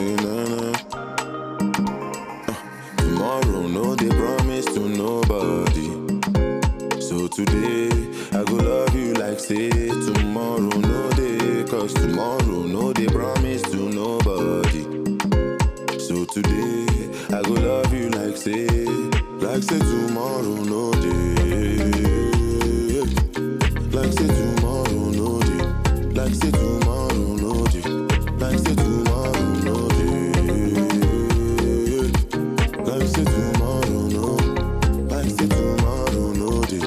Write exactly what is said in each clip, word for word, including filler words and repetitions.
say nah nah. Uh, tomorrow, no, they promise to nobody. So today, I go love you like say tomorrow, no day. Cause tomorrow, no, they promise to nobody. So today, I go love you like say, like say tomorrow, no day. Like say tomorrow, no day. Like say tomorrow, no day. Like say tomorrow, no day. Like say tomorrow, no. Like say tomorrow, no day.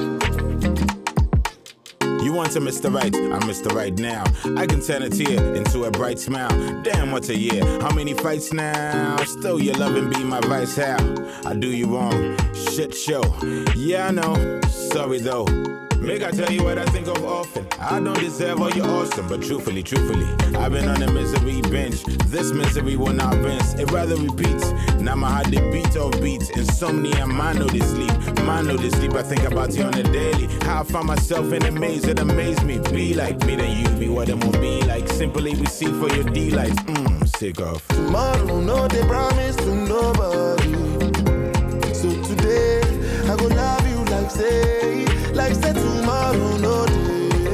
You want to Mister Right, I'm Mister Right now. I can turn a tear into a bright smile. Damn, what's a year? How many fights now? Still your love and be my vice, how? I do you wrong, shit show. Yeah, I know, sorry though. Make I tell you what I think of often. I don't deserve all your awesome, but truthfully, truthfully, I've been on a misery bench. This misery will not rinse, it rather repeats. Now my heart they beat off beats. Insomnia, mind no they sleep. Mind no they sleep, I think about you on a daily. How I find myself in a maze, it amaze me. Be like me, then you be what it won't be like. Simply receive for your delights. Mmm, sick of. Tomorrow, no, they promise to nobody. So today, I go love you like say, like say tomorrow, no day.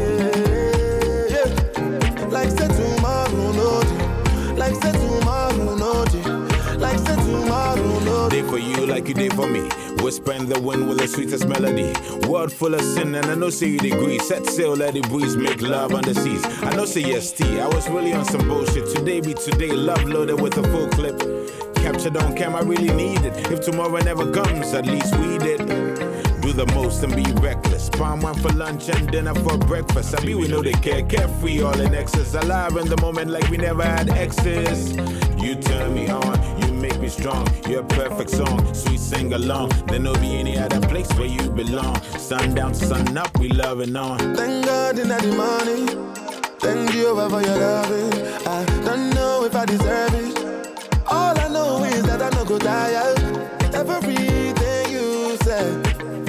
Yeah. Like say tomorrow, no day. Like say tomorrow, no day. Like say tomorrow, no day. Day for you like you did for me. Whisper in the wind with the sweetest melody. World full of sin and I know say you agree. Set sail, let it breeze, make love on the seas. I know say yes, T. I was really on some bullshit. Today be today, love loaded with a full clip. Captured on camera, I really need it. If tomorrow never comes, at least we did. Do the most and be reckless. Palm one for lunch and dinner for breakfast. I be we know they care, carefree, all in excess. Alive in the moment like we never had exes. You turn me on, you make me strong. You're a perfect song, sweet sing along. There no be any other place where you belong. Sun down to sun up, we loving on. Thank God in the morning. Thank you for your loving. I don't know if I deserve it. All I know is that I no go tire. Everything you said,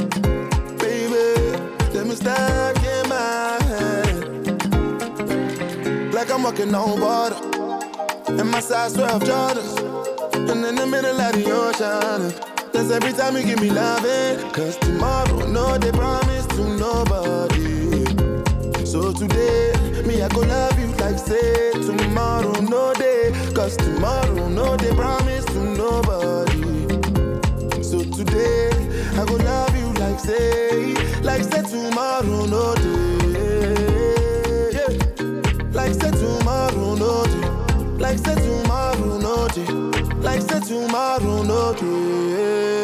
baby, let me stuck in my head. Like I'm walking on water, and my size twelve Jordans, and in the middle of the ocean. That's every time you give me loving. Cause tomorrow, no, they promise to nobody. So today, me, I go love you like say tomorrow, no day. Cause tomorrow, no, they promise to nobody. So today, I go love you like say, like say tomorrow, no day. Yeah. Like say tomorrow, no day. Like say tomorrow, no day. Like say tomorrow, no day.